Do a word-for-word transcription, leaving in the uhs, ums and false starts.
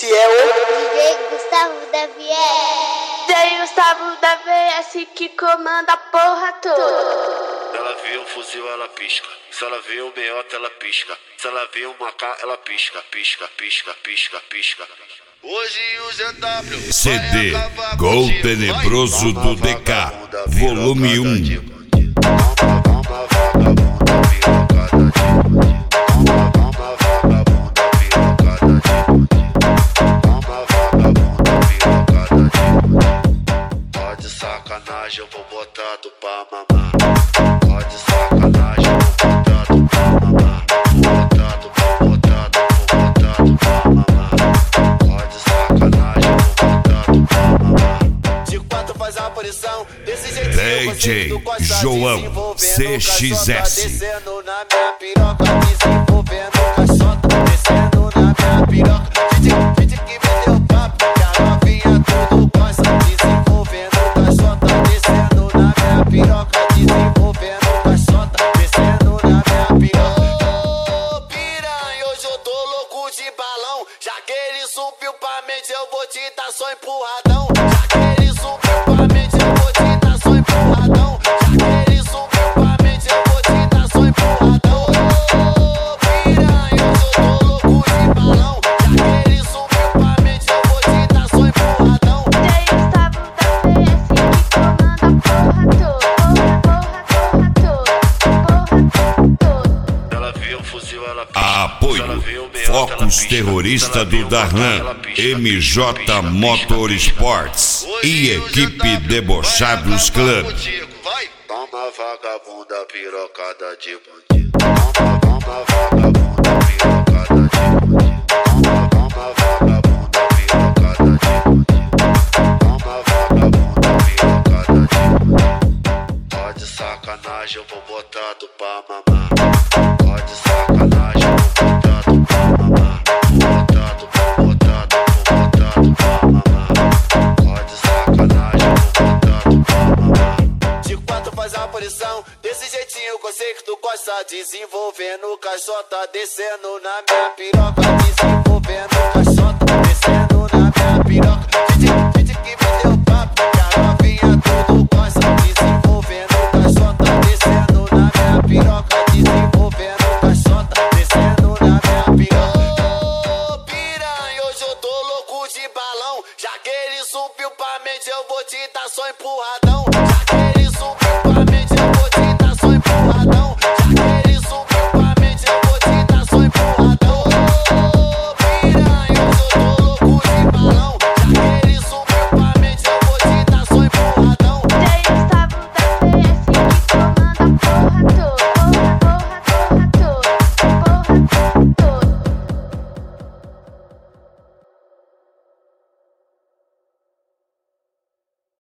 Esse é o D J Gustavo da V S. D J Gustavo da V S que comanda a porra toda. Ela vê um fuzil, ela pisca. Se ela vê um meiota, ela pisca. Se ela vê um macá, ela pisca, pisca, pisca, pisca, pisca. Hoje o Z W C D Gol Tenebroso do D K, volume um. Pode sacanagem, eu vou botar tu pra mamar. Pode sacanagem, eu vou botar tu pra mamar. Botar tu pra botar tu, vou botar tu pra mamar. Pode sacanagem, eu vou botar tu pra mamar. De quatro faz a aparição, desse jeito D J João C X S. Descendo na minha piroca, desenvolvendo caixota. Descendo na minha piroca, gente que me deu papo, que a novinha tudo gosta. Desenvolvendo caixota, descendo na minha piroca, desenvolvendo caixota. Descendo na minha piroca. Ô piranha, hoje eu tô louco de balão. Já que ele subiu pra mente, eu vou te dar só empurradão. Já que ele subiu pra mente, eu vou te dar só empurradão. Já que ele subiu pra mente, eu vou te dar só empurradão. Ô piranha, hoje eu tô louco de balão. Já que ele subiu pra mente, eu vou te dar só empurradão. D J Gustavo da V S que comanda a porra toda. Porra, porra, porra toda. Porra toda. Ela vê um fuzil, ela pisca. Apoio Focus Terrorista do Darlan, M J Motorsports e equipe Debochados Club. Vai! Toma vagabunda pirocada de bandido. Toma, toma vagabunda pirocada de bandido. Toma, toma vagabunda pirocada de bandido. Toma vagabunda pirocada de bandido. Pode sacanagem, eu vou botar tu pra mamar. Pode sacanagem, eu vou botar tu pra mamar. Botar tu pra botar tu, vou botar tu pra mamar. Pode sacanagem, eu vou botar tu pra mamar. De quatro faz a aparição, desse jeitinho que eu sei que tu gosta. Desenvolvendo caixota, descendo na minha piroca. Desenvolvendo caixota, descendo na minha piroca. Gente, gente que me deu papo, que a novinha tudo gosta. Desenvolvendo caixota, descendo na minha piroca. Desenvolvendo caixota, descendo na minha piroca. Ô piranha, hoje eu tô louco de balão. Já que ele subiu pra mente, eu vou te dar só empurradão. Já que ele subiu